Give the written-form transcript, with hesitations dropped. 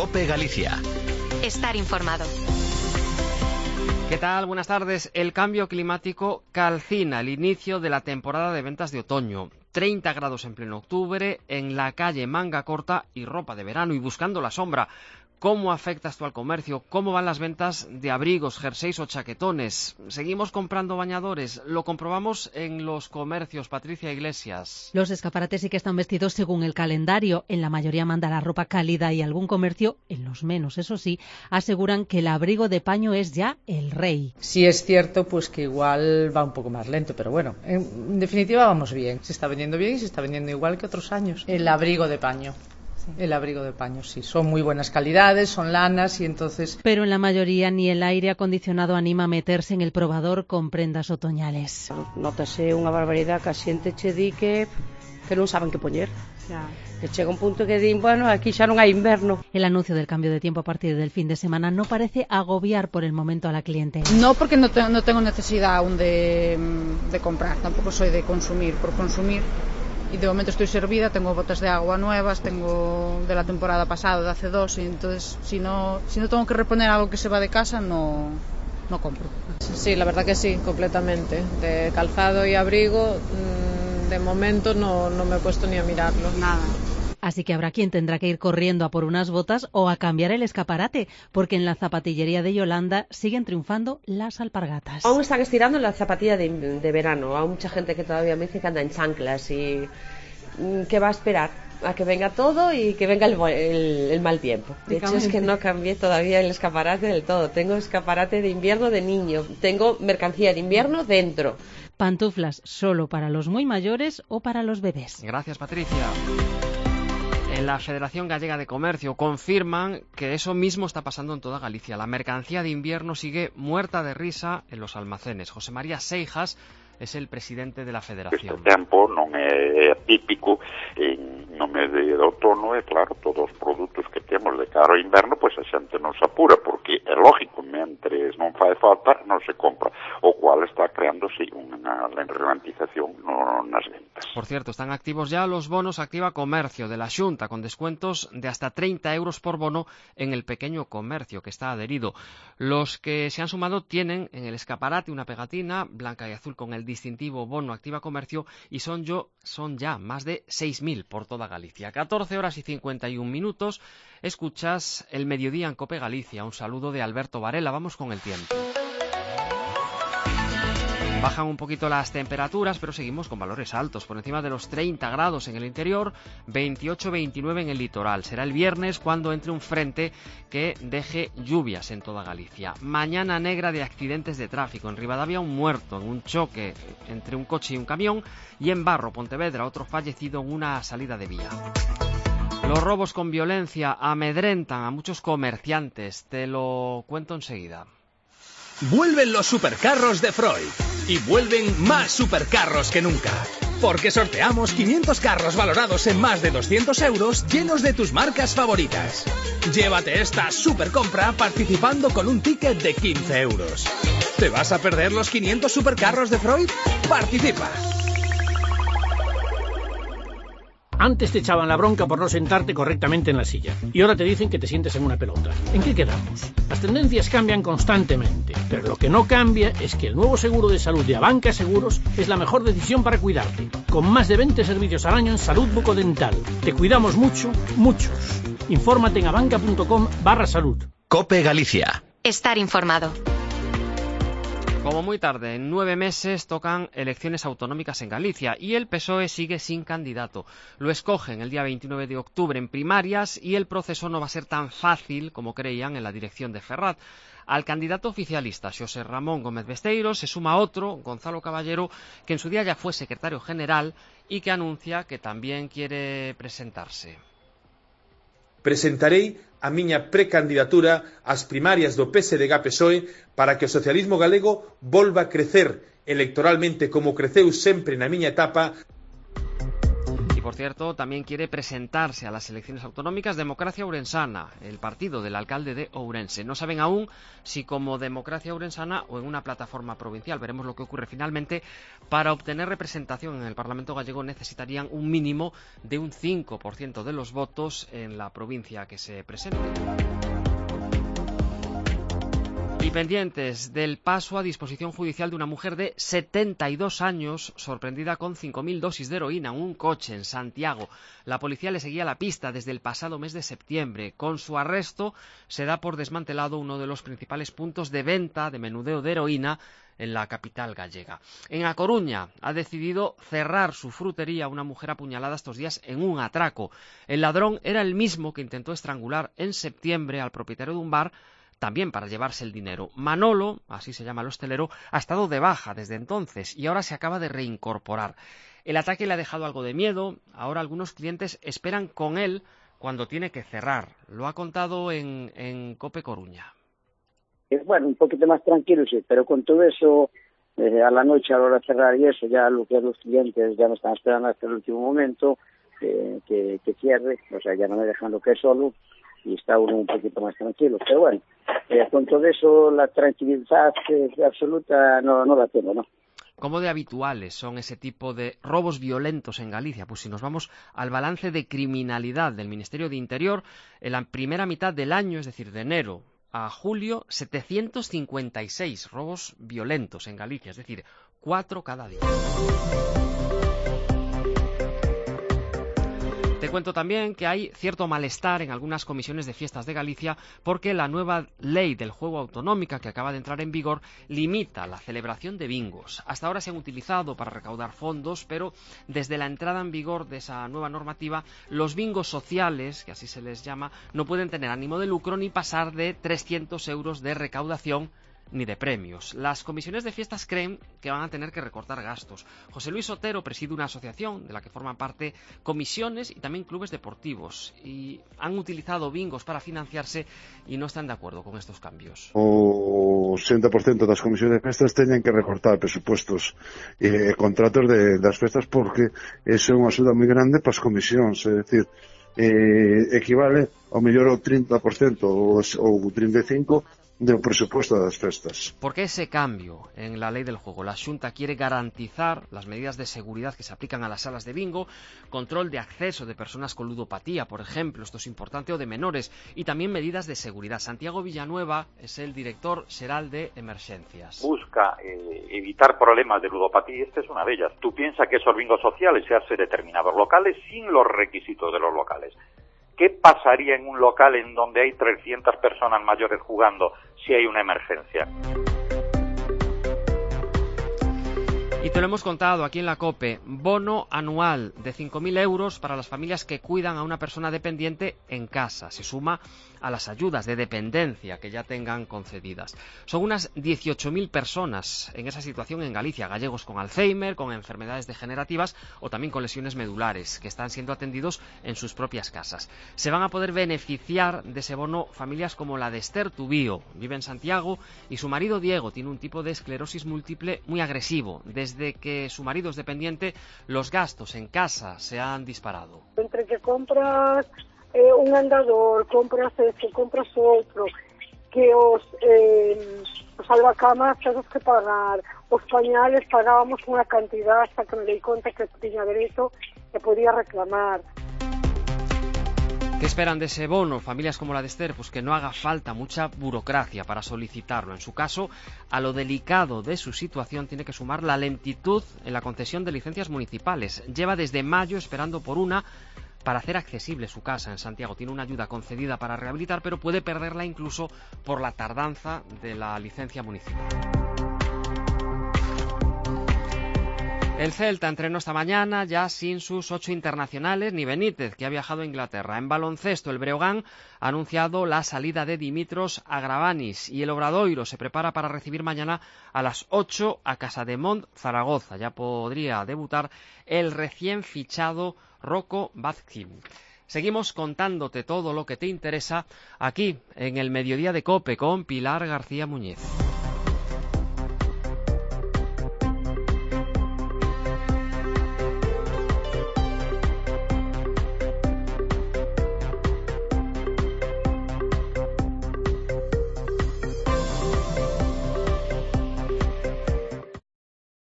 COPE Galicia. Estar informado. ¿Qué tal? Buenas tardes. El cambio climático calcina el inicio de la temporada de ventas de otoño. 30 grados en pleno octubre, en la calle manga corta y ropa de verano y buscando la sombra. ¿Cómo afecta esto al comercio? ¿Cómo van las ventas de abrigos, jerseys o chaquetones? ¿Seguimos comprando bañadores? Lo comprobamos en los comercios. Patricia Iglesias. Los escaparates sí que están vestidos según el calendario. En la mayoría manda la ropa cálida y algún comercio, en los menos, eso sí, aseguran que el abrigo de paño es ya el rey. Sí es cierto pues que igual va un poco más lento, pero bueno, en definitiva vamos bien. Se está vendiendo bien y se está vendiendo igual que otros años. El abrigo de paño. El abrigo de paño, sí. Son muy buenas calidades, son lanas y entonces... Pero en la mayoría ni el aire acondicionado anima a meterse en el probador con prendas otoñales. Nótase unha barbaridade que a xente che di que non saben que poñer. Que chega un punto que din, bueno, aquí xa non hai inverno. El anuncio del cambio de tiempo a partir del fin de semana no parece agobiar por el momento a la cliente. No, porque no tengo necesidad aún de comprar, tampoco soy de consumir por consumir. Y de momento estoy servida, tengo botas de agua nuevas, tengo de la temporada pasada, de hace 2, y entonces si no tengo que reponer algo que se va de casa, no compro. Sí, la verdad que sí, completamente. De calzado y abrigo, de momento no me he puesto ni a mirarlo. Nada. Así que habrá quien tendrá que ir corriendo a por unas botas o a cambiar el escaparate, porque en la zapatillería de Yolanda siguen triunfando las alpargatas. Aún están estirando la zapatilla de verano. Hay mucha gente que todavía me dice que anda en chanclas y que va a esperar a que venga todo y que venga el mal tiempo. De hecho es que no cambié todavía el escaparate del todo. Tengo escaparate de invierno de niño, tengo mercancía de invierno dentro. Pantuflas solo para los muy mayores o para los bebés. Gracias, Patricia. En la Federación Gallega de Comercio confirman que eso mismo está pasando en toda Galicia. La mercancía de invierno sigue muerta de risa en los almacenes. José María Seijas es el presidente de la Federación. Este tempo non é típico no mes de outono e claro, todos os produtos que temos de cara ao inverno, pois a xente non se apura, porque é lógico, mentres non fai falta, non se compra, o cual está creándose unha ralentización nas ventas. Por cierto, están activos ya los bonos Activa Comercio de la Xunta, con descuentos de hasta 30 euros por bono en el pequeño comercio que está adherido. Los que se han sumado tienen en el escaparate una pegatina blanca y azul con el distintivo bono Activa Comercio y son ya más de 6.000 por toda Galicia. 14 horas y 51 minutos. Escuchas el mediodía en COPE Galicia. Un saludo de Alberto Varela. Vamos con el tiempo. Bajan un poquito las temperaturas, pero seguimos con valores altos, por encima de los 30 grados en el interior, 28-29 en el litoral. Será el viernes cuando entre un frente que deje lluvias en toda Galicia. Mañana negra de accidentes de tráfico. En Ribadavia un muerto en un choque entre un coche y un camión, y en Barro, Pontevedra, otro fallecido en una salida de vía. Los robos con violencia amedrentan a muchos comerciantes. Te lo cuento enseguida. Vuelven los supercarros de Freud y vuelven más supercarros que nunca. Porque sorteamos 500 carros valorados en más de 200 euros llenos de tus marcas favoritas. Llévate esta supercompra participando con un ticket de 15 euros. ¿Te vas a perder los 500 supercarros de Freud? ¡Participa! Antes te echaban la bronca por no sentarte correctamente en la silla. Y ahora te dicen que te sientes en una pelota. ¿En qué quedamos? Las tendencias cambian constantemente. Pero lo que no cambia es que el nuevo seguro de salud de Abanca Seguros es la mejor decisión para cuidarte. Con más de 20 servicios al año en salud bucodental. Te cuidamos mucho, muchos. Infórmate en abanca.com/salud. COPE Galicia. Estar informado. Como muy tarde, en 9 meses tocan elecciones autonómicas en Galicia y el PSOE sigue sin candidato. Lo escogen el día 29 de octubre en primarias y el proceso no va a ser tan fácil como creían en la dirección de Ferrat. Al candidato oficialista, Xosé Ramón Gómez Besteiro, se suma otro, Gonzalo Caballero, que en su día ya fue secretario general y que anuncia que también quiere presentarse. Presentarei a miña precandidatura ás primarias do PSDG-PSOE para que o socialismo galego volva a crecer electoralmente como creceu sempre na miña etapa. Y, por cierto, también quiere presentarse a las elecciones autonómicas Democracia Ourensana, el partido del alcalde de Ourense. No saben aún si como Democracia Ourensana o en una plataforma provincial. Veremos lo que ocurre finalmente. Para obtener representación en el Parlamento gallego necesitarían un mínimo de un 5% de los votos en la provincia que se presente. Y pendientes del paso a disposición judicial de una mujer de 72 años sorprendida con 5.000 dosis de heroína en un coche en Santiago. La policía le seguía la pista desde el pasado mes de septiembre. Con su arresto se da por desmantelado uno de los principales puntos de venta de menudeo de heroína en la capital gallega. En A Coruña ha decidido cerrar su frutería una mujer apuñalada estos días en un atraco. El ladrón era el mismo que intentó estrangular en septiembre al propietario de un bar, también para llevarse el dinero. Manolo, así se llama el hostelero, ha estado de baja desde entonces y ahora se acaba de reincorporar. El ataque le ha dejado algo de miedo, ahora algunos clientes esperan con él cuando tiene que cerrar. Lo ha contado en COPE Coruña. Bueno, un poquito más tranquilo, sí, pero con todo eso, a la noche a la hora de cerrar y eso, ya lo que los clientes ya me están esperando hasta el último momento, que cierre, o sea, ya no me dejan lo que es solo, y está uno un poquito más tranquilo. Pero bueno, con todo eso la tranquilidad absoluta no la tengo, ¿no? ¿Cómo de habituales son ese tipo de robos violentos en Galicia? Pues si nos vamos al balance de criminalidad del Ministerio de Interior, en la primera mitad del año, es decir, de enero a julio, 756 robos violentos en Galicia, es decir, 4 cada día. Te cuento también que hay cierto malestar en algunas comisiones de fiestas de Galicia porque la nueva ley del juego autonómica que acaba de entrar en vigor limita la celebración de bingos. Hasta ahora se han utilizado para recaudar fondos, pero desde la entrada en vigor de esa nueva normativa, los bingos sociales, que así se les llama, no pueden tener ánimo de lucro ni pasar de 300 euros de recaudación ni de premios. Las comisiones de fiestas creen que van a tener que recortar gastos. José Luis Otero preside una asociación de la que forman parte comisiones y también clubes deportivos y han utilizado bingos para financiarse y no están de acuerdo con estos cambios. O 60% das comisións de festas teñen que recortar presupostos e contratos das festas porque eso é unha axuda moi grande para as comisións, é dicir, equivale ao mellor ao 30% ou 35% del presupuesto de las festas. ¿Por qué ese cambio en la ley del juego? La Xunta quiere garantizar las medidas de seguridad que se aplican a las salas de bingo, control de acceso de personas con ludopatía, por ejemplo, esto es importante, o de menores, y también medidas de seguridad. Santiago Villanueva es el director xeral de Emergencias. Busca evitar problemas de ludopatía y esta es una de ellas. Tú piensas que esos bingos sociales se hacen determinados locales sin los requisitos de los locales. ¿Qué pasaría en un local en donde hay 300 personas mayores jugando si hay una emergencia? Y te lo hemos contado aquí en la COPE, bono anual de 5.000 euros para las familias que cuidan a una persona dependiente en casa. Se suma a las ayudas de dependencia que ya tengan concedidas. Son unas 18.000 personas en esa situación en Galicia, gallegos con Alzheimer, con enfermedades degenerativas o también con lesiones medulares, que están siendo atendidos en sus propias casas. Se van a poder beneficiar de ese bono familias como la de Esther Tubío. Vive en Santiago y su marido Diego tiene un tipo de esclerosis múltiple muy agresivo. Desde que su marido es dependiente, los gastos en casa se han disparado. Entre que compras un andador, compras este, compras outro, que os salvacamas tens que pagar, os pañales pagábamos unha cantidad hasta que me dei conta que tiña derecho e podía reclamar. ¿Qué esperan de ese bono? Familias como la de Esther, pues que no haga falta mucha burocracia para solicitarlo. En su caso, a lo delicado de su situación tiene que sumar la lentitud en la concesión de licencias municipales. Lleva desde mayo esperando por una para hacer accesible su casa en Santiago. Tiene una ayuda concedida para rehabilitar, pero puede perderla incluso por la tardanza de la licencia municipal. El Celta entrenó esta mañana ya sin sus 8 internacionales, ni Benítez, que ha viajado a Inglaterra. En baloncesto, el Breogán ha anunciado la salida de Dimitros Agravanis y el Obradoiro se prepara para recibir mañana a las 8 a Casademont, Zaragoza. Ya podría debutar el recién fichado Rocco Vazquim. Seguimos contándote todo lo que te interesa aquí en el Mediodía de COPE con Pilar García Muñiz.